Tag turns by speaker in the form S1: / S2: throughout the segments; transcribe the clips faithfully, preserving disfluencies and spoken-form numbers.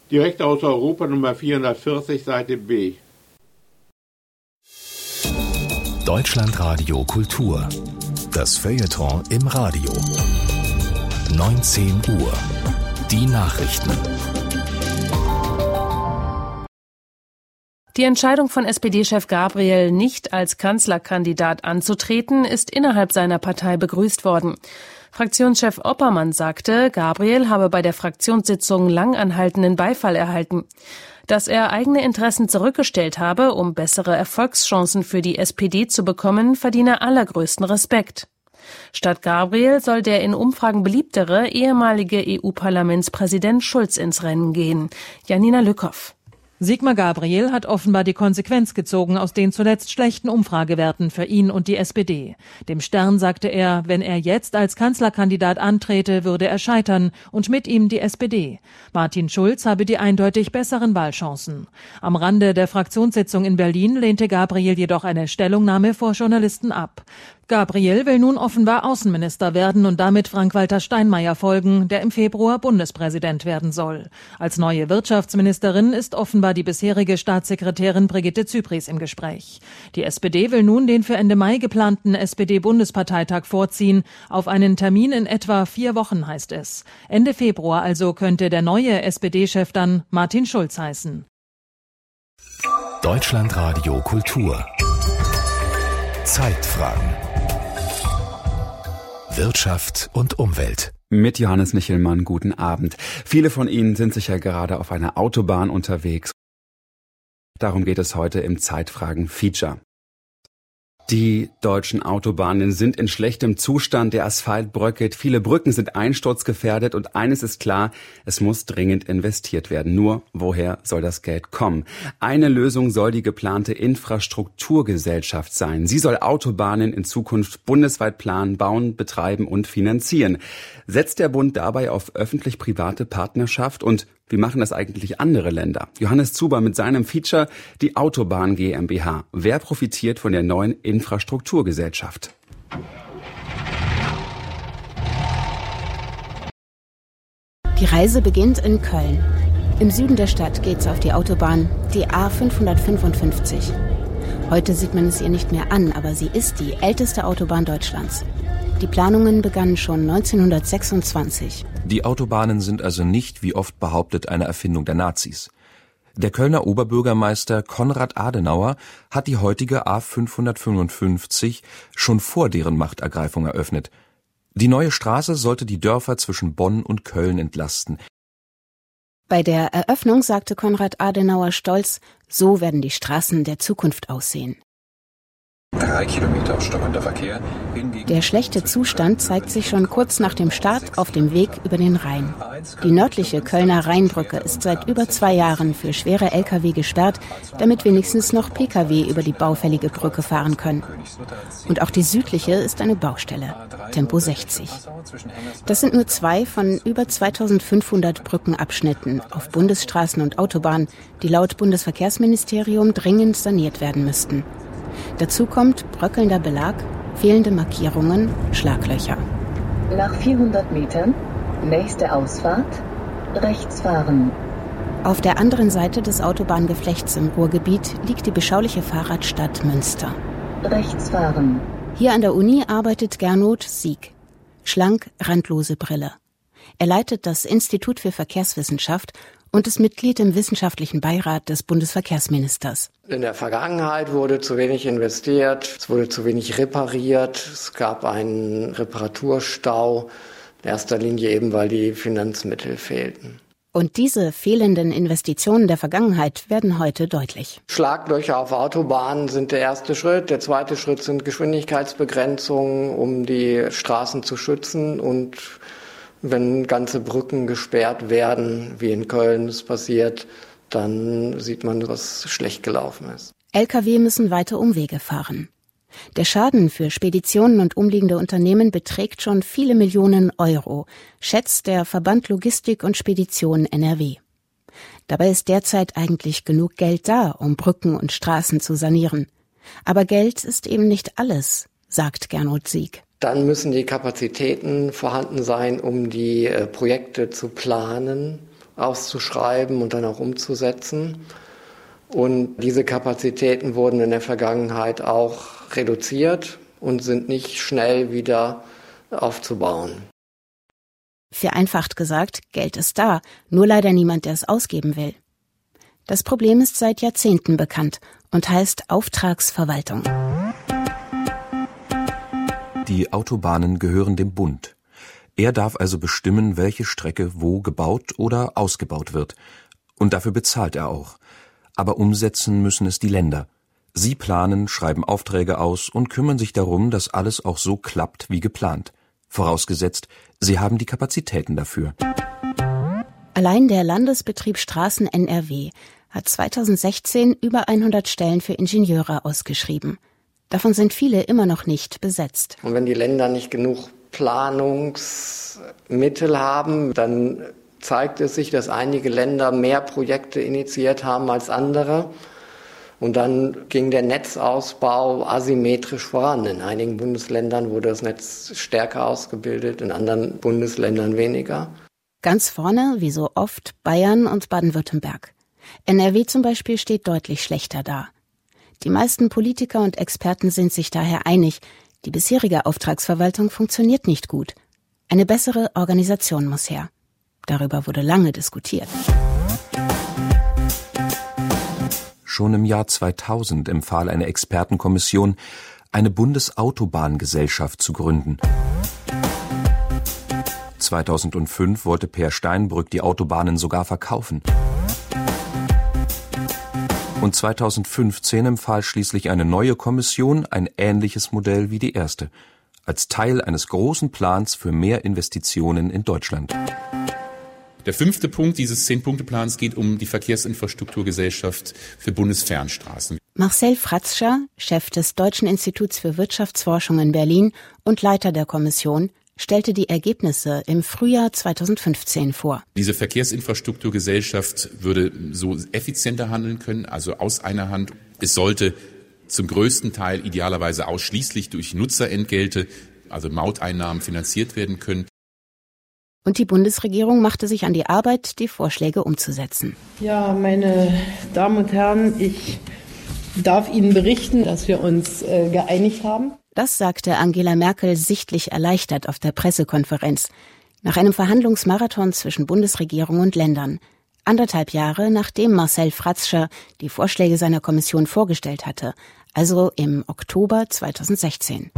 S1: Direkt aus Europa Nummer vierhundertvierzig, Seite B.
S2: Deutschlandradio Kultur. Das Feuilleton im Radio. neunzehn Uhr. Die Nachrichten.
S3: Die Entscheidung von S P D-Chef Gabriel, nicht als Kanzlerkandidat anzutreten, ist innerhalb seiner Partei begrüßt worden. Fraktionschef Oppermann sagte, Gabriel habe bei der Fraktionssitzung langanhaltenden Beifall erhalten. Dass er eigene Interessen zurückgestellt habe, um bessere Erfolgschancen für die S P D zu bekommen, verdiene allergrößten Respekt. Statt Gabriel soll der in Umfragen beliebtere ehemalige E U-Parlamentspräsident Schulz ins Rennen gehen. Janina Lückhoff.
S4: Sigmar Gabriel hat offenbar die Konsequenz gezogen aus den zuletzt schlechten Umfragewerten für ihn und die S P D. Dem Stern sagte er, wenn er jetzt als Kanzlerkandidat antrete, würde er scheitern und mit ihm die S P D. Martin Schulz habe die eindeutig besseren Wahlchancen. Am Rande der Fraktionssitzung in Berlin lehnte Gabriel jedoch eine Stellungnahme vor Journalisten ab. Gabriel will nun offenbar Außenminister werden und damit Frank-Walter Steinmeier folgen, der im Februar Bundespräsident werden soll. Als neue Wirtschaftsministerin ist offenbar die bisherige Staatssekretärin Brigitte Zypries im Gespräch. Die S P D will nun den für Ende Mai geplanten S P D-Bundesparteitag vorziehen. Auf einen Termin in etwa vier Wochen, heißt es. Ende Februar also könnte der neue S P D-Chef dann Martin Schulz heißen.
S2: Deutschlandradio Kultur. Zeitfragen. Wirtschaft und Umwelt.
S5: Mit Johannes Michelmann, guten Abend. Viele von Ihnen sind sicher gerade auf einer Autobahn unterwegs. Darum geht es heute im Zeitfragen-Feature. Die deutschen Autobahnen sind in schlechtem Zustand, der Asphalt bröckelt, viele Brücken sind einsturzgefährdet und eines ist klar, es muss dringend investiert werden. Nur, woher soll das Geld kommen? Eine Lösung soll die geplante Infrastrukturgesellschaft sein. Sie soll Autobahnen in Zukunft bundesweit planen, bauen, betreiben und finanzieren. Setzt der Bund dabei auf öffentlich-private Partnerschaft und wie machen das eigentlich andere Länder? Johannes Zuber mit seinem Feature Die Autobahn GmbH. Wer profitiert von der neuen Infrastrukturgesellschaft?
S6: Die Reise beginnt in Köln. Im Süden der Stadt geht's auf die Autobahn, die A fünfhundertfünfundfünfzig. Heute sieht man es ihr nicht mehr an, aber sie ist die älteste Autobahn Deutschlands. Die Planungen begannen schon neunzehnhundertsechsundzwanzig.
S7: Die Autobahnen sind also nicht, wie oft behauptet, eine Erfindung der Nazis. Der Kölner Oberbürgermeister Konrad Adenauer hat die heutige A fünfhundertfünfundfünfzig schon vor deren Machtergreifung eröffnet. Die neue Straße sollte die Dörfer zwischen Bonn und Köln entlasten.
S6: Bei der Eröffnung sagte Konrad Adenauer stolz, so werden die Straßen der Zukunft aussehen.
S8: Drei Kilometer stockender Verkehr.
S6: Der schlechte Zustand zeigt sich schon kurz nach dem Start auf dem Weg über den Rhein. Die nördliche Kölner Rheinbrücke ist seit über zwei Jahren für schwere L K W gesperrt, damit wenigstens noch P K W über die baufällige Brücke fahren können. Und auch die südliche ist eine Baustelle, Tempo sechzig. Das sind nur zwei von über zweitausendfünfhundert Brückenabschnitten auf Bundesstraßen und Autobahnen, die laut Bundesverkehrsministerium dringend saniert werden müssten. Dazu kommt bröckelnder Belag, fehlende Markierungen, Schlaglöcher.
S9: Nach vierhundert Metern, nächste Ausfahrt, rechts fahren.
S6: Auf der anderen Seite des Autobahngeflechts im Ruhrgebiet liegt die beschauliche Fahrradstadt Münster.
S9: Rechts fahren.
S6: Hier an der Uni arbeitet Gernot Sieg. Schlank, randlose Brille. Er leitet das Institut für Verkehrswissenschaft und ist Mitglied im wissenschaftlichen Beirat des Bundesverkehrsministers.
S10: In der Vergangenheit wurde zu wenig investiert, es wurde zu wenig repariert, es gab einen Reparaturstau, in erster Linie eben, weil die Finanzmittel fehlten.
S6: Und diese fehlenden Investitionen der Vergangenheit werden heute deutlich.
S10: Schlaglöcher auf Autobahnen sind der erste Schritt. Der zweite Schritt sind Geschwindigkeitsbegrenzungen, um die Straßen zu schützen. Und wenn ganze Brücken gesperrt werden, wie in Köln es passiert, dann sieht man, was schlecht gelaufen ist.
S6: L K W müssen weite Umwege fahren. Der Schaden für Speditionen und umliegende Unternehmen beträgt schon viele Millionen Euro, schätzt der Verband Logistik und Spedition N R W. Dabei ist derzeit eigentlich genug Geld da, um Brücken und Straßen zu sanieren. Aber Geld ist eben nicht alles, sagt Gernot Sieg.
S10: Dann müssen die Kapazitäten vorhanden sein, um die äh, Projekte zu planen auszuschreiben und dann auch umzusetzen. Und diese Kapazitäten wurden in der Vergangenheit auch reduziert und sind nicht schnell wieder aufzubauen.
S6: Vereinfacht gesagt, Geld ist da, nur leider niemand, der es ausgeben will. Das Problem ist seit Jahrzehnten bekannt und heißt Auftragsverwaltung.
S7: Die Autobahnen gehören dem Bund. Er darf also bestimmen, welche Strecke wo gebaut oder ausgebaut wird. Und dafür bezahlt er auch. Aber umsetzen müssen es die Länder. Sie planen, schreiben Aufträge aus und kümmern sich darum, dass alles auch so klappt wie geplant. Vorausgesetzt, sie haben die Kapazitäten dafür.
S6: Allein der Landesbetrieb Straßen N R W hat zweitausendsechzehn über hundert Stellen für Ingenieure ausgeschrieben. Davon sind viele immer noch nicht besetzt.
S10: Und wenn die Länder nicht genug Planungsmittel haben, dann zeigt es sich, dass einige Länder mehr Projekte initiiert haben als andere. Und dann ging der Netzausbau asymmetrisch voran. In einigen Bundesländern wurde das Netz stärker ausgebildet, in anderen Bundesländern weniger.
S6: Ganz vorne, wie so oft, Bayern und Baden-Württemberg. N R W zum Beispiel steht deutlich schlechter da. Die meisten Politiker und Experten sind sich daher einig, die bisherige Auftragsverwaltung funktioniert nicht gut. Eine bessere Organisation muss her. Darüber wurde lange diskutiert.
S7: Schon im Jahr zweitausend empfahl eine Expertenkommission, eine Bundesautobahngesellschaft zu gründen. zweitausendfünf wollte Peer Steinbrück die Autobahnen sogar verkaufen. Und zweitausendfünfzehn empfahl schließlich eine neue Kommission ein ähnliches Modell wie die erste, als Teil eines großen Plans für mehr Investitionen in Deutschland.
S11: Der fünfte Punkt dieses Zehn-Punkte-Plans geht um die Verkehrsinfrastrukturgesellschaft für Bundesfernstraßen.
S6: Marcel Fratzscher, Chef des Deutschen Instituts für Wirtschaftsforschung in Berlin und Leiter der Kommission, stellte die Ergebnisse im Frühjahr zweitausendfünfzehn vor.
S11: Diese Verkehrsinfrastrukturgesellschaft würde so effizienter handeln können, also aus einer Hand. Es sollte zum größten Teil idealerweise ausschließlich durch Nutzerentgelte, also Mauteinnahmen, finanziert werden können.
S6: Und die Bundesregierung machte sich an die Arbeit, die Vorschläge umzusetzen.
S12: Ja, meine Damen und Herren, ich darf Ihnen berichten, dass wir uns äh, geeinigt haben.
S6: Das sagte Angela Merkel sichtlich erleichtert auf der Pressekonferenz. Nach einem Verhandlungsmarathon zwischen Bundesregierung und Ländern. Anderthalb Jahre, nachdem Marcel Fratzscher die Vorschläge seiner Kommission vorgestellt hatte. Also im Oktober zweitausendsechzehn.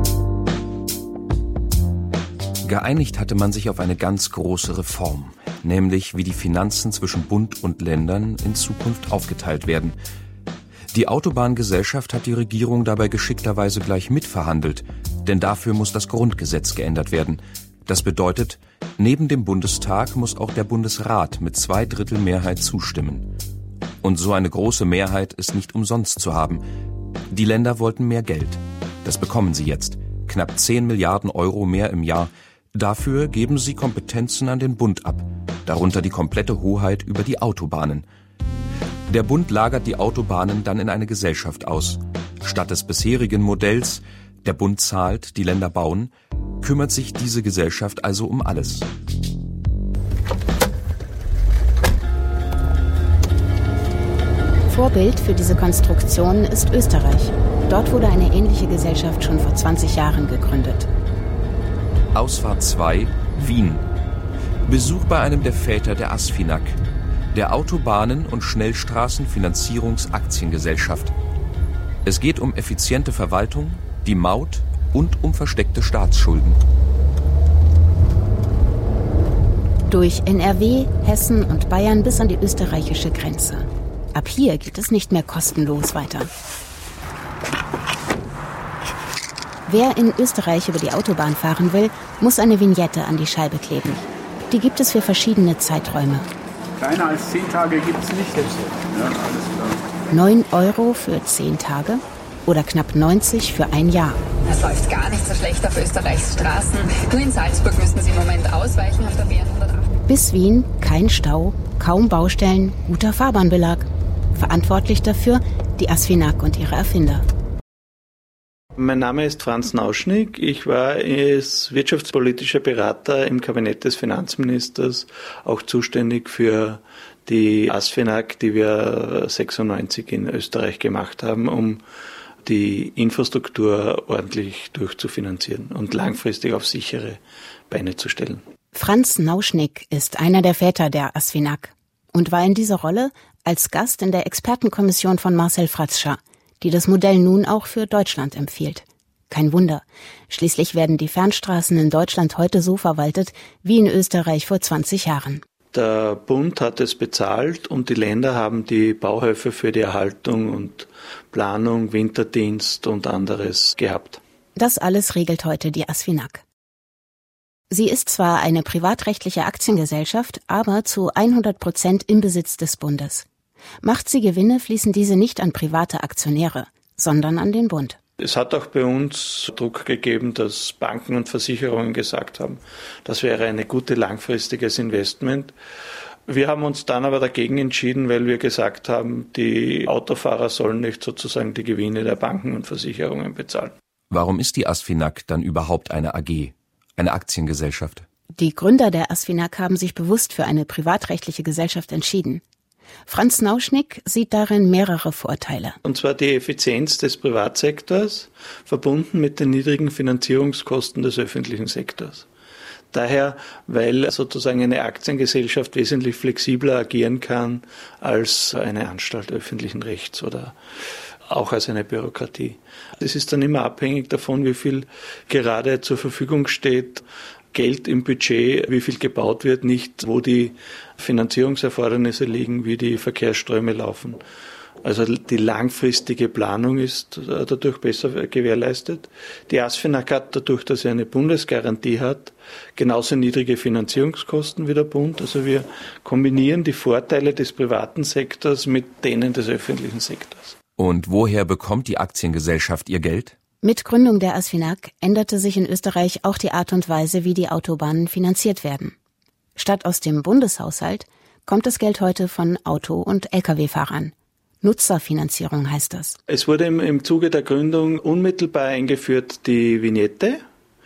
S7: Geeinigt hatte man sich auf eine ganz große Reform, nämlich wie die Finanzen zwischen Bund und Ländern in Zukunft aufgeteilt werden. Die Autobahngesellschaft hat die Regierung dabei geschickterweise gleich mitverhandelt, denn dafür muss das Grundgesetz geändert werden. Das bedeutet, neben dem Bundestag muss auch der Bundesrat mit zwei Drittel Mehrheit zustimmen. Und so eine große Mehrheit ist nicht umsonst zu haben. Die Länder wollten mehr Geld. Das bekommen sie jetzt. Knapp zehn Milliarden Euro mehr im Jahr. Dafür geben sie Kompetenzen an den Bund ab, darunter die komplette Hoheit über die Autobahnen. Der Bund lagert die Autobahnen dann in eine Gesellschaft aus. Statt des bisherigen Modells, der Bund zahlt, die Länder bauen, kümmert sich diese Gesellschaft also um alles.
S6: Vorbild für diese Konstruktion ist Österreich. Dort wurde eine ähnliche Gesellschaft schon vor zwanzig Jahren gegründet.
S7: Ausfahrt zwei, Wien. Besuch bei einem der Väter der ASFINAG, der Autobahnen- und Schnellstraßenfinanzierungsaktiengesellschaft. Es geht um effiziente Verwaltung, die Maut und um versteckte Staatsschulden.
S6: Durch N R W, Hessen und Bayern bis an die österreichische Grenze. Ab hier geht es nicht mehr kostenlos weiter. Wer in Österreich über die Autobahn fahren will, muss eine Vignette an die Scheibe kleben. Die gibt es für verschiedene Zeiträume.
S13: Kleiner als zehn Tage gibt es nicht. Ja, alles klar.
S6: neun Euro für zehn Tage oder knapp neunzig für ein Jahr.
S14: Es läuft gar nicht so schlecht auf Österreichs Straßen. Nur in Salzburg müssen Sie im Moment ausweichen auf der B hundertacht.
S6: Bis Wien kein Stau, kaum Baustellen, guter Fahrbahnbelag. Verantwortlich dafür die ASFINAG und ihre Erfinder.
S15: Mein Name ist Franz Nauschnig. Ich war als wirtschaftspolitischer Berater im Kabinett des Finanzministers, auch zuständig für die ASFINAG, die wir sechsundneunzig in Österreich gemacht haben, um die Infrastruktur ordentlich durchzufinanzieren und langfristig auf sichere Beine zu stellen.
S6: Franz Nauschnig ist einer der Väter der ASFINAG und war in dieser Rolle als Gast in der Expertenkommission von Marcel Fratscher, die das Modell nun auch für Deutschland empfiehlt. Kein Wunder. Schließlich werden die Fernstraßen in Deutschland heute so verwaltet wie in Österreich vor zwanzig Jahren.
S15: Der Bund hat es bezahlt und die Länder haben die Bauhöfe für die Erhaltung und Planung, Winterdienst und anderes gehabt.
S6: Das alles regelt heute die ASFINAG. Sie ist zwar eine privatrechtliche Aktiengesellschaft, aber zu hundert Prozent im Besitz des Bundes. Macht sie Gewinne, fließen diese nicht an private Aktionäre, sondern an den Bund.
S15: Es hat auch bei uns Druck gegeben, dass Banken und Versicherungen gesagt haben, das wäre ein gutes langfristiges Investment. Wir haben uns dann aber dagegen entschieden, weil wir gesagt haben, die Autofahrer sollen nicht sozusagen die Gewinne der Banken und Versicherungen bezahlen.
S7: Warum ist die ASFINAG dann überhaupt eine A G, eine Aktiengesellschaft?
S6: Die Gründer der ASFINAG haben sich bewusst für eine privatrechtliche Gesellschaft entschieden. Franz Nauschnig sieht darin mehrere Vorteile.
S15: Und zwar die Effizienz des Privatsektors verbunden mit den niedrigen Finanzierungskosten des öffentlichen Sektors. Daher, weil sozusagen eine Aktiengesellschaft wesentlich flexibler agieren kann als eine Anstalt öffentlichen Rechts oder auch als eine Bürokratie. Es ist dann immer abhängig davon, wie viel gerade zur Verfügung steht, Geld im Budget, wie viel gebaut wird, nicht wo die Finanzierungserfordernisse liegen, wie die Verkehrsströme laufen. Also die langfristige Planung ist dadurch besser gewährleistet. Die ASFINAG hat dadurch, dass sie eine Bundesgarantie hat, genauso niedrige Finanzierungskosten wie der Bund. Also wir kombinieren die Vorteile des privaten Sektors mit denen des öffentlichen Sektors.
S7: Und woher bekommt die Aktiengesellschaft ihr Geld?
S6: Mit Gründung der ASFINAG änderte sich in Österreich auch die Art und Weise, wie die Autobahnen finanziert werden. Statt aus dem Bundeshaushalt kommt das Geld heute von Auto- und Lkw-Fahrern. Nutzerfinanzierung heißt das.
S15: Es wurde im, im Zuge der Gründung unmittelbar eingeführt die Vignette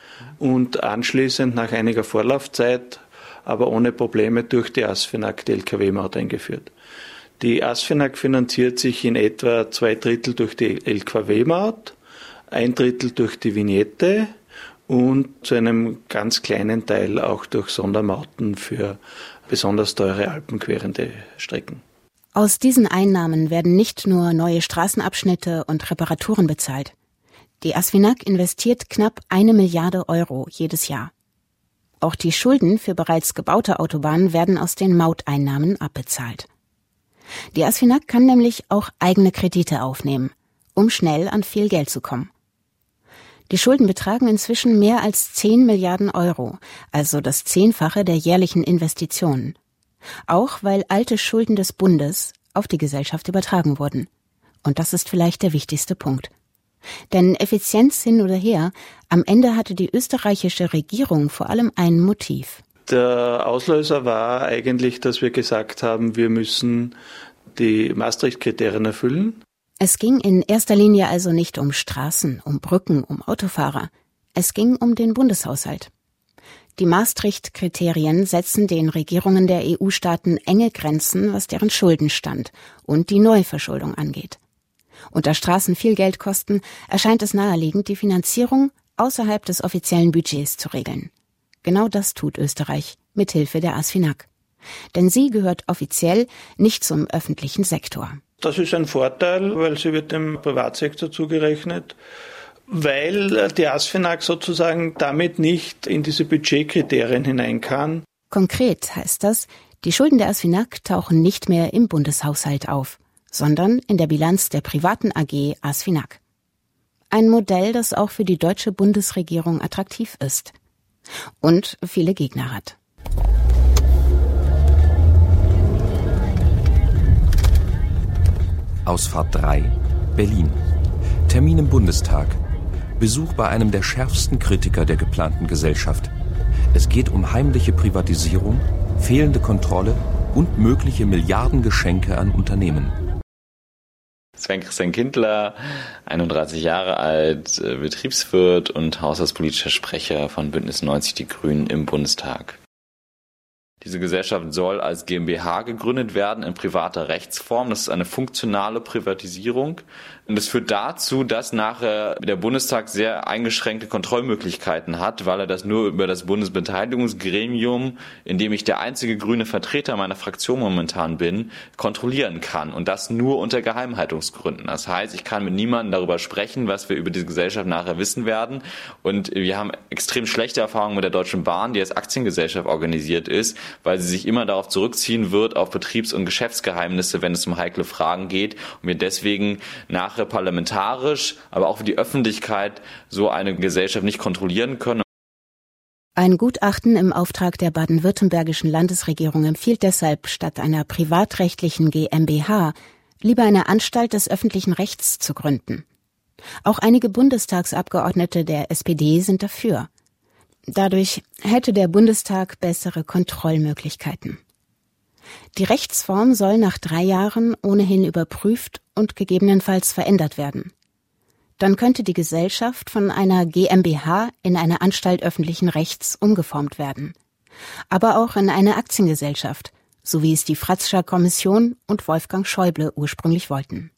S15: und anschließend nach einiger Vorlaufzeit, aber ohne Probleme durch die ASFINAG die Lkw-Maut eingeführt. Die ASFINAG finanziert sich in etwa zwei Drittel durch die Lkw-Maut, ein Drittel durch die Vignette und zu einem ganz kleinen Teil auch durch Sondermauten für besonders teure alpenquerende Strecken.
S6: Aus diesen Einnahmen werden nicht nur neue Straßenabschnitte und Reparaturen bezahlt. Die ASFINAG investiert knapp eine Milliarde Euro jedes Jahr. Auch die Schulden für bereits gebaute Autobahnen werden aus den Mauteinnahmen abbezahlt. Die ASFINAG kann nämlich auch eigene Kredite aufnehmen, um schnell an viel Geld zu kommen. Die Schulden betragen inzwischen mehr als zehn Milliarden Euro, also das Zehnfache der jährlichen Investitionen. Auch weil alte Schulden des Bundes auf die Gesellschaft übertragen wurden. Und das ist vielleicht der wichtigste Punkt. Denn Effizienz hin oder her, am Ende hatte die österreichische Regierung vor allem ein Motiv.
S15: Der Auslöser war eigentlich, dass wir gesagt haben, wir müssen die Maastricht-Kriterien erfüllen.
S6: Es ging in erster Linie also nicht um Straßen, um Brücken, um Autofahrer. Es ging um den Bundeshaushalt. Die Maastricht-Kriterien setzen den Regierungen der E U-Staaten enge Grenzen, was deren Schuldenstand und die Neuverschuldung angeht. Und da Straßen viel Geld kosten, erscheint es naheliegend, die Finanzierung außerhalb des offiziellen Budgets zu regeln. Genau das tut Österreich mit Hilfe der ASFINAG. Denn sie gehört offiziell nicht zum öffentlichen Sektor.
S15: Das ist ein Vorteil, weil sie wird dem Privatsektor zugerechnet, weil die ASFINAG sozusagen damit nicht in diese Budgetkriterien hinein kann.
S6: Konkret heißt das, die Schulden der ASFINAG tauchen nicht mehr im Bundeshaushalt auf, sondern in der Bilanz der privaten A G ASFINAG. Ein Modell, das auch für die deutsche Bundesregierung attraktiv ist und viele Gegner hat.
S7: Ausfahrt drei, Berlin. Termin im Bundestag. Besuch bei einem der schärfsten Kritiker der geplanten Gesellschaft. Es geht um heimliche Privatisierung, fehlende Kontrolle und mögliche Milliardengeschenke an Unternehmen.
S16: Sven Christian Kindler, einunddreißig Jahre alt, Betriebswirt und haushaltspolitischer Sprecher von Bündnis neunzig Die Grünen im Bundestag. Diese Gesellschaft soll als GmbH gegründet werden in privater Rechtsform. Das ist eine funktionale Privatisierung. Und das führt dazu, dass nachher der Bundestag sehr eingeschränkte Kontrollmöglichkeiten hat, weil er das nur über das Bundesbeteiligungsgremium, in dem ich der einzige grüne Vertreter meiner Fraktion momentan bin, kontrollieren kann. Und das nur unter Geheimhaltungsgründen. Das heißt, ich kann mit niemandem darüber sprechen, was wir über diese Gesellschaft nachher wissen werden. Und wir haben extrem schlechte Erfahrungen mit der Deutschen Bahn, die als Aktiengesellschaft organisiert ist, weil sie sich immer darauf zurückziehen wird, auf Betriebs- und Geschäftsgeheimnisse, wenn es um heikle Fragen geht. Und wir deswegen nachher parlamentarisch, aber auch für die Öffentlichkeit so eine Gesellschaft nicht kontrollieren können.
S6: Ein Gutachten im Auftrag der baden-württembergischen Landesregierung empfiehlt deshalb, statt einer privatrechtlichen GmbH lieber eine Anstalt des öffentlichen Rechts zu gründen. Auch einige Bundestagsabgeordnete der S P D sind dafür. Dadurch hätte der Bundestag bessere Kontrollmöglichkeiten. Die Rechtsform soll nach drei Jahren ohnehin überprüft und gegebenenfalls verändert werden. Dann könnte die Gesellschaft von einer GmbH in eine Anstalt öffentlichen Rechts umgeformt werden. Aber auch in eine Aktiengesellschaft, so wie es die Fratzscher Kommission und Wolfgang Schäuble ursprünglich wollten.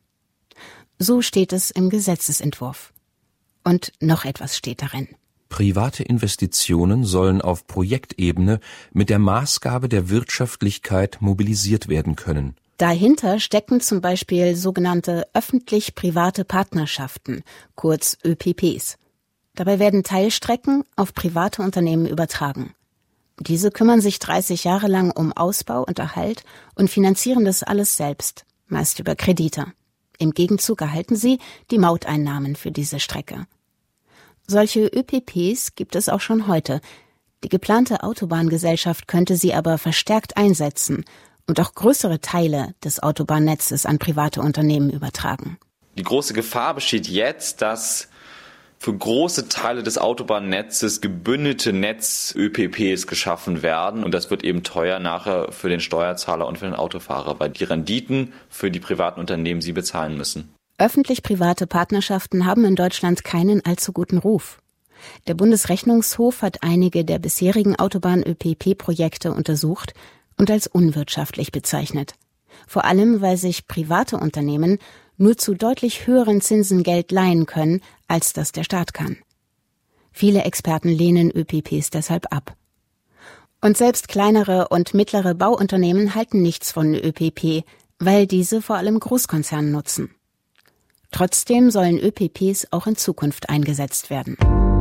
S6: So steht es im Gesetzesentwurf. Und noch etwas steht darin.
S7: Private Investitionen sollen auf Projektebene mit der Maßgabe der Wirtschaftlichkeit mobilisiert werden können.
S6: Dahinter stecken zum Beispiel sogenannte öffentlich-private Partnerschaften, kurz Ö P Ps. Dabei werden Teilstrecken auf private Unternehmen übertragen. Diese kümmern sich dreißig Jahre lang um Ausbau und Erhalt und finanzieren das alles selbst, meist über Kredite. Im Gegenzug erhalten sie die Mauteinnahmen für diese Strecke. Solche Ö P Ps gibt es auch schon heute. Die geplante Autobahngesellschaft könnte sie aber verstärkt einsetzen und auch größere Teile des Autobahnnetzes an private Unternehmen übertragen.
S16: Die große Gefahr besteht jetzt, dass für große Teile des Autobahnnetzes gebündelte Netz-Ö P Ps geschaffen werden. Und das wird eben teuer nachher für den Steuerzahler und für den Autofahrer, weil die Renditen für die privaten Unternehmen sie bezahlen müssen.
S6: Öffentlich-private Partnerschaften haben in Deutschland keinen allzu guten Ruf. Der Bundesrechnungshof hat einige der bisherigen Autobahn-Ö P P-Projekte untersucht und als unwirtschaftlich bezeichnet. Vor allem, weil sich private Unternehmen nur zu deutlich höheren Zinsen Geld leihen können, als das der Staat kann. Viele Experten lehnen Ö P Ps deshalb ab. Und selbst kleinere und mittlere Bauunternehmen halten nichts von Ö P P, weil diese vor allem Großkonzerne nutzen. Trotzdem sollen Ö P Ps auch in Zukunft eingesetzt werden.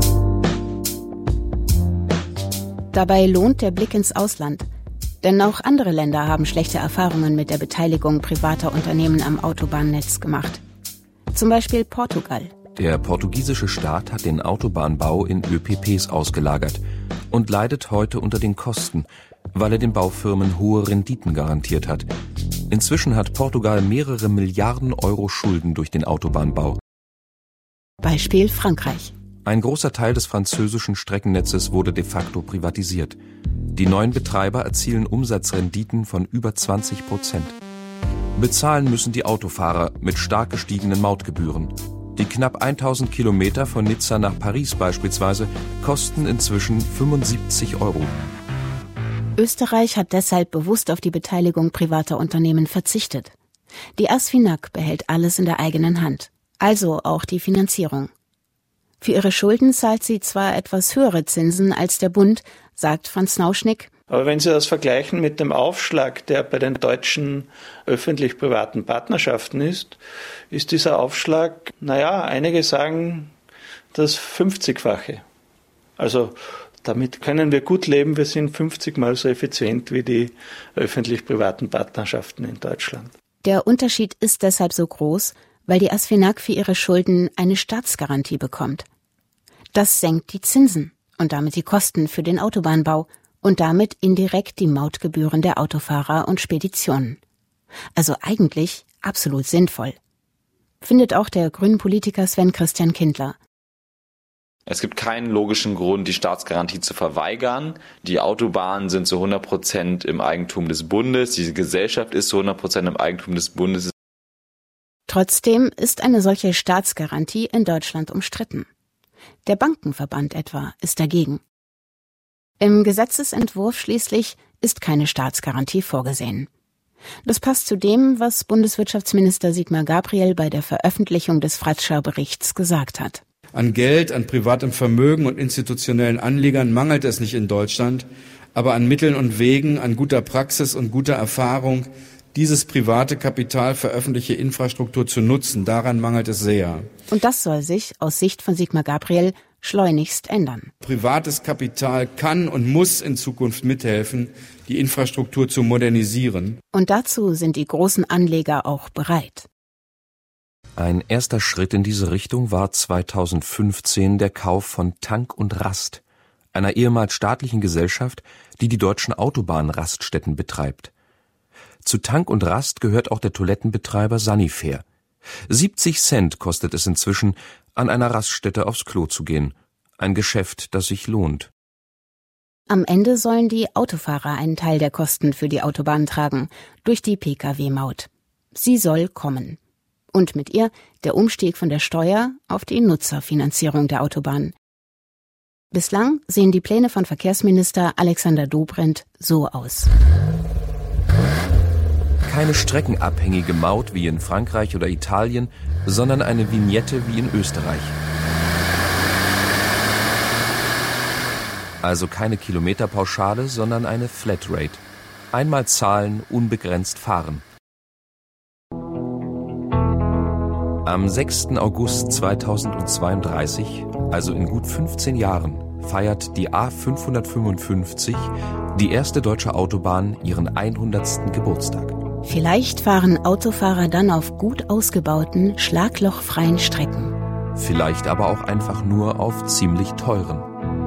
S6: Dabei lohnt der Blick ins Ausland. Denn auch andere Länder haben schlechte Erfahrungen mit der Beteiligung privater Unternehmen am Autobahnnetz gemacht. Zum Beispiel Portugal.
S7: Der portugiesische Staat hat den Autobahnbau in Ö P Ps ausgelagert und leidet heute unter den Kosten, weil er den Baufirmen hohe Renditen garantiert hat. Inzwischen hat Portugal mehrere Milliarden Euro Schulden durch den Autobahnbau.
S6: Beispiel Frankreich.
S7: Ein großer Teil des französischen Streckennetzes wurde de facto privatisiert. Die neuen Betreiber erzielen Umsatzrenditen von über zwanzig Prozent. Bezahlen müssen die Autofahrer mit stark gestiegenen Mautgebühren. Die knapp tausend Kilometer von Nizza nach Paris beispielsweise kosten inzwischen fünfundsiebzig Euro.
S6: Österreich hat deshalb bewusst auf die Beteiligung privater Unternehmen verzichtet. Die ASFINAG behält alles in der eigenen Hand, also auch die Finanzierung. Für ihre Schulden zahlt sie zwar etwas höhere Zinsen als der Bund, sagt Franz Nauschnick.
S15: Aber wenn Sie das vergleichen mit dem Aufschlag, der bei den deutschen öffentlich-privaten Partnerschaften ist, ist dieser Aufschlag, naja, einige sagen das fünfzigfache. Also damit können wir gut leben, wir sind fünfzig Mal so effizient wie die öffentlich-privaten Partnerschaften in Deutschland.
S6: Der Unterschied ist deshalb so groß, weil die ASFINAG für ihre Schulden eine Staatsgarantie bekommt. Das senkt die Zinsen und damit die Kosten für den Autobahnbau und damit indirekt die Mautgebühren der Autofahrer und Speditionen. Also eigentlich absolut sinnvoll. Findet auch der grünen Politiker Sven Christian Kindler.
S16: Es gibt keinen logischen Grund, die Staatsgarantie zu verweigern. Die Autobahnen sind zu hundert Prozent im Eigentum des Bundes. Diese Gesellschaft ist zu hundert Prozent im Eigentum des Bundes.
S6: Trotzdem ist eine solche Staatsgarantie in Deutschland umstritten. Der Bankenverband etwa ist dagegen. Im Gesetzesentwurf schließlich ist keine Staatsgarantie vorgesehen. Das passt zu dem, was Bundeswirtschaftsminister Sigmar Gabriel bei der Veröffentlichung des Fratzschau-Berichts gesagt hat.
S17: An Geld, an privatem Vermögen und institutionellen Anlegern mangelt es nicht in Deutschland, aber an Mitteln und Wegen, an guter Praxis und guter Erfahrung, dieses private Kapital für öffentliche Infrastruktur zu nutzen, daran mangelt es sehr.
S6: Und das soll sich aus Sicht von Sigmar Gabriel schleunigst ändern.
S17: Privates Kapital kann und muss in Zukunft mithelfen, die Infrastruktur zu modernisieren.
S6: Und dazu sind die großen Anleger auch bereit.
S7: Ein erster Schritt in diese Richtung war zweitausendfünfzehn der Kauf von Tank und Rast, einer ehemals staatlichen Gesellschaft, die die deutschen Autobahnraststätten betreibt. Zu Tank und Rast gehört auch der Toilettenbetreiber Sanifair. siebzig Cent kostet es inzwischen, an einer Raststätte aufs Klo zu gehen. Ein Geschäft, das sich lohnt.
S6: Am Ende sollen die Autofahrer einen Teil der Kosten für die Autobahn tragen, durch die P K W-Maut. Sie soll kommen. Und mit ihr der Umstieg von der Steuer auf die Nutzerfinanzierung der Autobahn. Bislang sehen die Pläne von Verkehrsminister Alexander Dobrindt so aus.
S7: Keine streckenabhängige Maut wie in Frankreich oder Italien, sondern eine Vignette wie in Österreich. Also keine Kilometerpauschale, sondern eine Flatrate. Einmal zahlen, unbegrenzt fahren. Am sechsten August zweitausendzweiunddreißig, also in gut fünfzehn Jahren, feiert die A fünfhundertfünfundfünfzig, die erste deutsche Autobahn, ihren hundertsten Geburtstag.
S6: Vielleicht fahren Autofahrer dann auf gut ausgebauten, schlaglochfreien Strecken.
S7: Vielleicht aber auch einfach nur auf ziemlich teuren.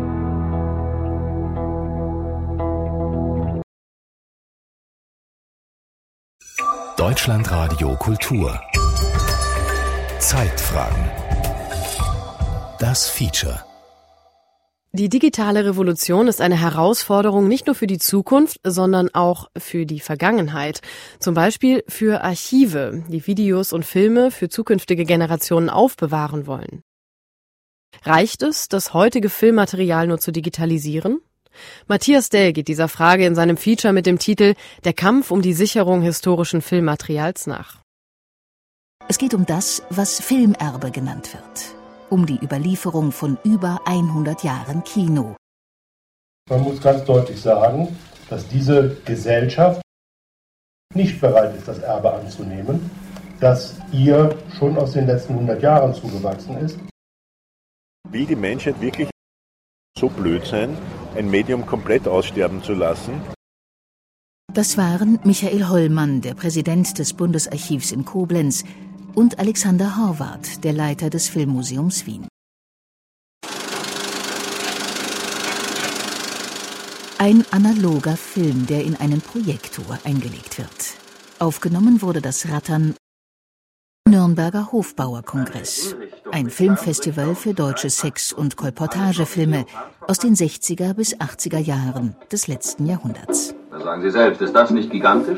S2: Deutschlandradio Kultur. Zeitfragen. Das Feature.
S18: Die digitale Revolution ist eine Herausforderung nicht nur für die Zukunft, sondern auch für die Vergangenheit. Zum Beispiel für Archive, die Videos und Filme für zukünftige Generationen aufbewahren wollen. Reicht es, das heutige Filmmaterial nur zu digitalisieren? Matthias Dell geht dieser Frage in seinem Feature mit dem Titel »Der Kampf um die Sicherung historischen Filmmaterials« nach.
S19: Es geht um das, was Filmerbe genannt wird. Um die Überlieferung von über hundert Jahren Kino.
S20: Man muss ganz deutlich sagen, dass diese Gesellschaft nicht bereit ist, das Erbe anzunehmen, das ihr schon aus den letzten hundert Jahren zugewachsen ist.
S21: Will die Menschheit wirklich so blöd sein, ein Medium komplett aussterben zu lassen?
S19: Das waren Michael Hollmann, der Präsident des Bundesarchivs in Koblenz, und Alexander Horvath, der Leiter des Filmmuseums Wien. Ein analoger Film, der in einen Projektor eingelegt wird. Aufgenommen wurde das Rattern Nürnberger Hofbauer-Kongress, ein Filmfestival für deutsche Sex- und Kolportagefilme aus den sechziger bis achtziger Jahren des letzten Jahrhunderts.
S22: Was sagen Sie selbst, ist das nicht gigantisch?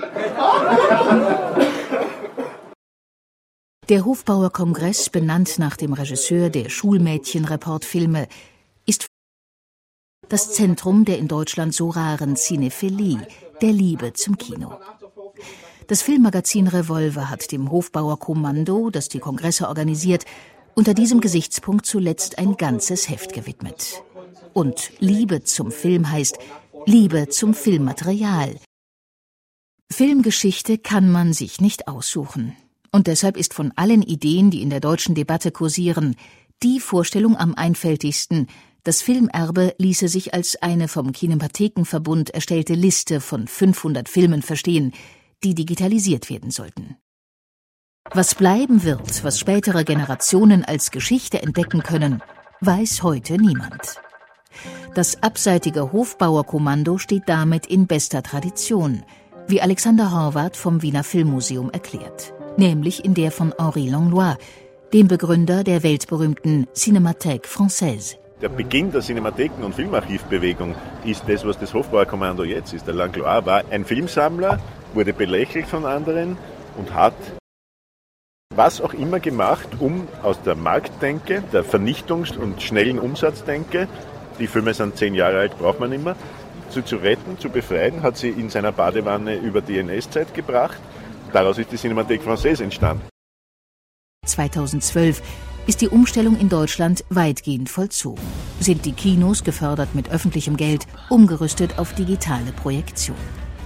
S19: Der Hofbauer-Kongress, benannt nach dem Regisseur der Schulmädchen-Reportfilme, ist das Zentrum der in Deutschland so raren Cinephilie, der Liebe zum Kino. Das Filmmagazin Revolver hat dem Hofbauer-Kommando, das die Kongresse organisiert, unter diesem Gesichtspunkt zuletzt ein ganzes Heft gewidmet. Und Liebe zum Film heißt Liebe zum Filmmaterial. Filmgeschichte kann man sich nicht aussuchen. Und deshalb ist von allen Ideen, die in der deutschen Debatte kursieren, die Vorstellung am einfältigsten, das Filmerbe ließe sich als eine vom Kinemathekenverbund erstellte Liste von fünfhundert Filmen verstehen, die digitalisiert werden sollten. Was bleiben wird, was spätere Generationen als Geschichte entdecken können, weiß heute niemand. Das abseitige Hofbauer-Kommando steht damit in bester Tradition, wie Alexander Horvath vom Wiener Filmmuseum erklärt. Nämlich in der von Henri Langlois, dem Begründer der weltberühmten Cinémathèque Française.
S21: Der Beginn der Cinematheken- und Filmarchivbewegung ist das, was das Hofbauer-Kommando jetzt ist. Der Langlois war ein Filmsammler, wurde belächelt von anderen und hat Was auch immer gemacht, um aus der Marktdenke, der Vernichtungs- und schnellen Umsatzdenke, die Filme sind zehn Jahre alt, braucht man immer, zu, zu retten, zu befreien, hat sie in seiner Badewanne über die N S-Zeit gebracht. Daraus ist die Cinémathèque Française entstanden.
S19: zweitausendzwölf ist die Umstellung in Deutschland weitgehend vollzogen. Sind die Kinos, gefördert mit öffentlichem Geld, umgerüstet auf digitale Projektion.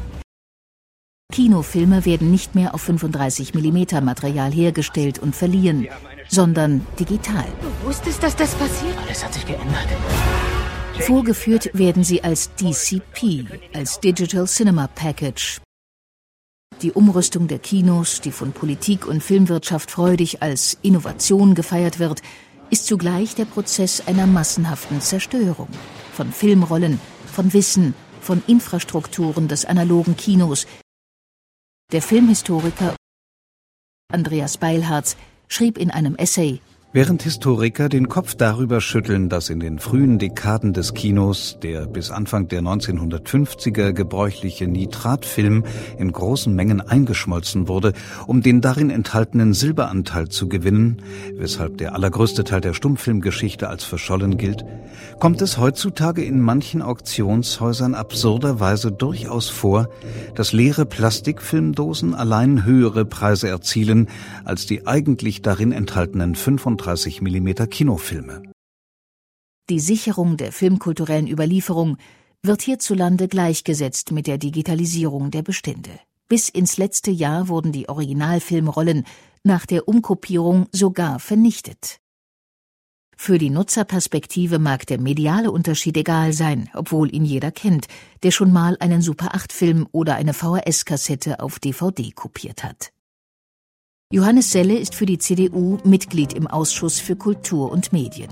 S19: Kinofilme werden nicht mehr auf fünfunddreißig Millimeter Material hergestellt und verliehen, sondern digital.
S1: Du wusstest, dass das passiert?
S3: Alles hat sich geändert.
S19: Vorgeführt werden sie als D C P, als Digital Cinema Package. Die Umrüstung der Kinos, die von Politik und Filmwirtschaft freudig als Innovation gefeiert wird, ist zugleich der Prozess einer massenhaften Zerstörung. Von Filmrollen, von Wissen, von Infrastrukturen des analogen Kinos. Der Filmhistoriker Andreas Beilharz schrieb in einem Essay:
S23: Während Historiker den Kopf darüber schütteln, dass in den frühen Dekaden des Kinos der bis Anfang der neunzehnhundertfünfziger gebräuchliche Nitratfilm in großen Mengen eingeschmolzen wurde, um den darin enthaltenen Silberanteil zu gewinnen, weshalb der allergrößte Teil der Stummfilmgeschichte als verschollen gilt, kommt es heutzutage in manchen Auktionshäusern absurderweise durchaus vor, dass leere Plastikfilmdosen allein höhere Preise erzielen als die eigentlich darin enthaltenen fünfunddreißig Millimeter Kinofilme.
S19: Die Sicherung der filmkulturellen Überlieferung wird hierzulande gleichgesetzt mit der Digitalisierung der Bestände. Bis ins letzte Jahr wurden die Originalfilmrollen nach der Umkopierung sogar vernichtet. Für die Nutzerperspektive mag der mediale Unterschied egal sein, obwohl ihn jeder kennt, der schon mal einen Super acht Film oder eine V H S-Kassette auf D V D kopiert hat. Johannes Selle ist für die C D U Mitglied im Ausschuss für Kultur und Medien.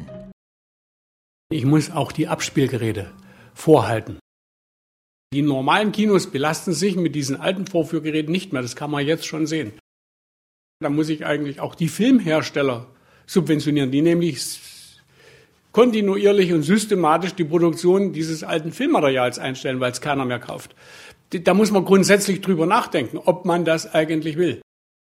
S13: Ich muss auch die Abspielgeräte vorhalten. Die normalen Kinos belasten sich mit diesen alten Vorführgeräten nicht mehr, das kann man jetzt schon sehen. Da muss ich eigentlich auch die Filmhersteller subventionieren, die nämlich kontinuierlich und systematisch die Produktion dieses alten Filmmaterials einstellen, weil es keiner mehr kauft. Da muss man grundsätzlich drüber nachdenken, ob man das eigentlich will.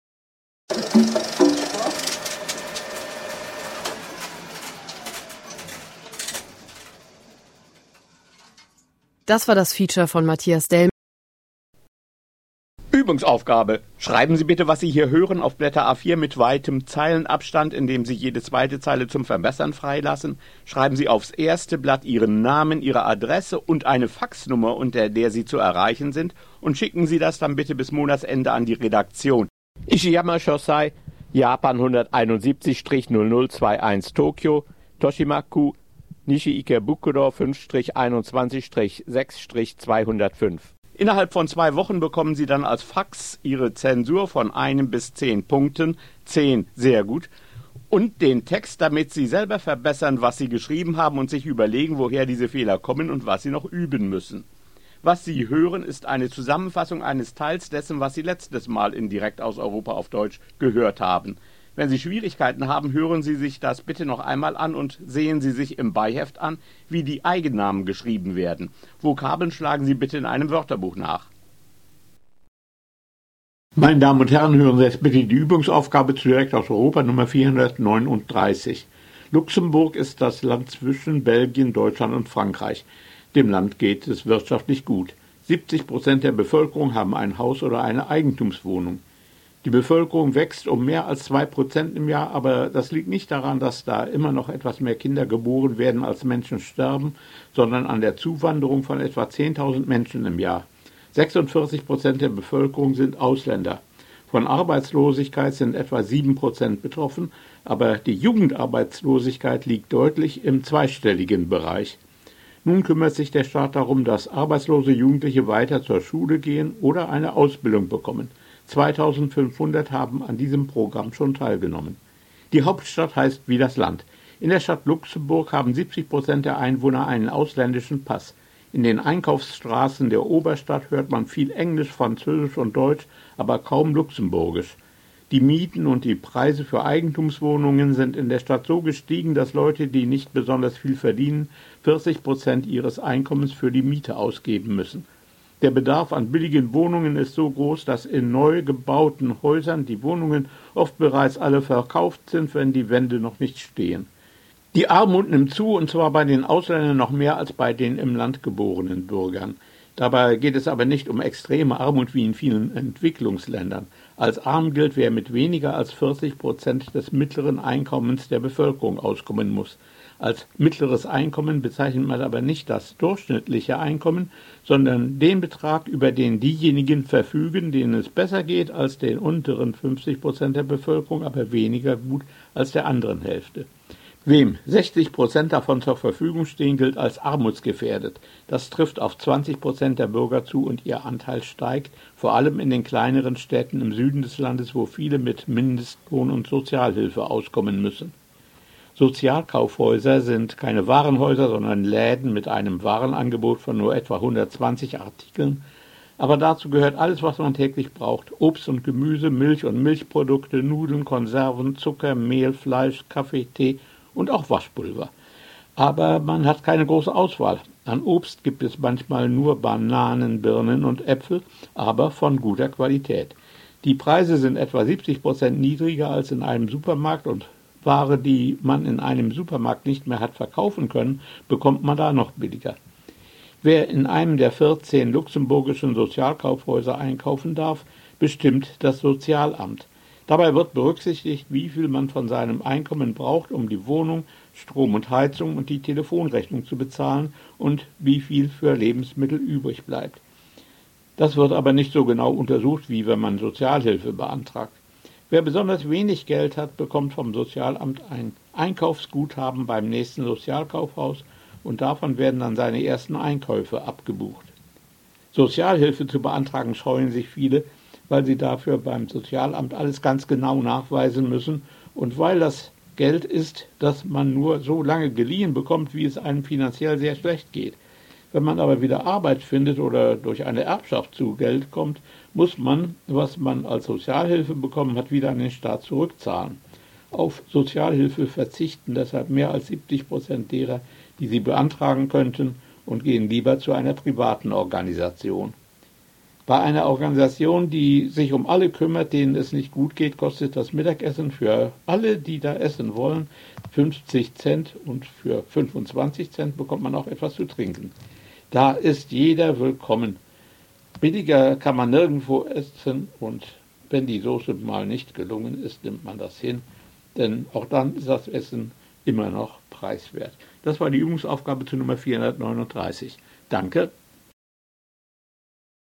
S18: Das war das Feature von Matthias Dellm.
S24: Übungsaufgabe. Schreiben Sie bitte, was Sie hier hören, auf Blätter A vier mit weitem Zeilenabstand, indem Sie jede zweite Zeile zum Verbessern freilassen. Schreiben Sie aufs erste Blatt Ihren Namen, Ihre Adresse und eine Faxnummer, unter der Sie zu erreichen sind, und schicken Sie das dann bitte bis Monatsende an die Redaktion. Ishiyama Shosai, Japan hunderteinundsiebzig null null einundzwanzig Tokio, Toshimaku, Nishi Ikebukuro fünf einundzwanzig sechs zweihundertfünf. Innerhalb von zwei Wochen bekommen Sie dann als Fax Ihre Zensur von einem bis zehn Punkten, zehn sehr gut, und den Text, damit Sie selber verbessern, was Sie geschrieben haben und sich überlegen, woher diese Fehler kommen und was Sie noch üben müssen. Was Sie hören, ist eine Zusammenfassung eines Teils dessen, was Sie letztes Mal in Direkt aus Europa auf Deutsch gehört haben. Wenn Sie Schwierigkeiten haben, hören Sie sich das bitte noch einmal an und sehen Sie sich im Beiheft an, wie die Eigennamen geschrieben werden. Vokabeln schlagen Sie bitte in einem Wörterbuch nach.
S25: Meine Damen und Herren, hören Sie jetzt bitte die Übungsaufgabe zu Direkt aus Europa Nummer vierhundertneununddreißig. Luxemburg ist das Land zwischen Belgien, Deutschland und Frankreich. Dem Land geht es wirtschaftlich gut. siebzig Prozent der Bevölkerung haben ein Haus oder eine Eigentumswohnung. Die Bevölkerung wächst um mehr als zwei Prozent im Jahr, aber das liegt nicht daran, dass da immer noch etwas mehr Kinder geboren werden, als Menschen sterben, sondern an der Zuwanderung von etwa zehntausend Menschen im Jahr. sechsundvierzig Prozent der Bevölkerung sind Ausländer. Von Arbeitslosigkeit sind etwa sieben Prozent betroffen, aber die Jugendarbeitslosigkeit liegt deutlich im zweistelligen Bereich. Nun kümmert sich der Staat darum, dass arbeitslose Jugendliche weiter zur Schule gehen oder eine Ausbildung bekommen. zweitausendfünfhundert haben an diesem Programm schon teilgenommen. Die Hauptstadt heißt wie das Land. In der Stadt Luxemburg haben siebzig Prozent der Einwohner einen ausländischen Pass. In den Einkaufsstraßen der Oberstadt hört man viel Englisch, Französisch und Deutsch, aber kaum Luxemburgisch. Die Mieten und die Preise für Eigentumswohnungen sind in der Stadt so gestiegen, dass Leute, die nicht besonders viel verdienen, vierzig Prozent ihres Einkommens für die Miete ausgeben müssen. Der Bedarf an billigen Wohnungen ist so groß, dass in neu gebauten Häusern die Wohnungen oft bereits alle verkauft sind, wenn die Wände noch nicht stehen. Die Armut nimmt zu, und zwar bei den Ausländern noch mehr als bei den im Land geborenen Bürgern. Dabei geht es aber nicht um extreme Armut wie in vielen Entwicklungsländern. Als arm gilt, wer mit weniger als vierzig Prozent des mittleren Einkommens der Bevölkerung auskommen muss. Als mittleres Einkommen bezeichnet man aber nicht das durchschnittliche Einkommen, sondern den Betrag, über den diejenigen verfügen, denen es besser geht als den unteren fünfzig Prozent der Bevölkerung, aber weniger gut als der anderen Hälfte. Wem sechzig Prozent davon zur Verfügung stehen, gilt als armutsgefährdet. Das trifft auf zwanzig Prozent der Bürger zu und ihr Anteil steigt, vor allem in den kleineren Städten im Süden des Landes, wo viele mit Mindestlohn und Sozialhilfe auskommen müssen. Sozialkaufhäuser sind keine Warenhäuser, sondern Läden mit einem Warenangebot von nur etwa hundertzwanzig Artikeln. Aber dazu gehört alles, was man täglich braucht. Obst und Gemüse, Milch und Milchprodukte, Nudeln, Konserven, Zucker, Mehl, Fleisch, Kaffee, Tee und auch Waschpulver. Aber man hat keine große Auswahl. An Obst gibt es manchmal nur Bananen, Birnen und Äpfel, aber von guter Qualität. Die Preise sind etwa siebzig Prozent niedriger als in einem Supermarkt, und Ware, die man in einem Supermarkt nicht mehr hat verkaufen können, bekommt man da noch billiger. Wer in einem der vierzehn luxemburgischen Sozialkaufhäuser einkaufen darf, bestimmt das Sozialamt. Dabei wird berücksichtigt, wie viel man von seinem Einkommen braucht, um die Wohnung, Strom und Heizung und die Telefonrechnung zu bezahlen, und wie viel für Lebensmittel übrig bleibt. Das wird aber nicht so genau untersucht, wie wenn man Sozialhilfe beantragt. Wer besonders wenig Geld hat, bekommt vom Sozialamt ein Einkaufsguthaben beim nächsten Sozialkaufhaus, und davon werden dann seine ersten Einkäufe abgebucht. Sozialhilfe zu beantragen scheuen sich viele, weil sie dafür beim Sozialamt alles ganz genau nachweisen müssen und weil das Geld ist, das man nur so lange geliehen bekommt, wie es einem finanziell sehr schlecht geht. Wenn man aber wieder Arbeit findet oder durch eine Erbschaft zu Geld kommt, muss man, was man als Sozialhilfe bekommen hat, wieder an den Staat zurückzahlen. Auf Sozialhilfe verzichten deshalb mehr als siebzig Prozent derer, die sie beantragen könnten, und gehen lieber zu einer privaten Organisation. Bei einer Organisation, die sich um alle kümmert, denen es nicht gut geht, kostet das Mittagessen für alle, die da essen wollen, fünfzig Cent, und für fünfundzwanzig Cent bekommt man auch etwas zu trinken. Da ist jeder willkommen. Billiger kann man nirgendwo essen, und wenn die Soße mal nicht gelungen ist, nimmt man das hin, denn auch dann ist das Essen immer noch preiswert. Das war die Übungsaufgabe zu Nummer vierhundertneununddreißig. Danke.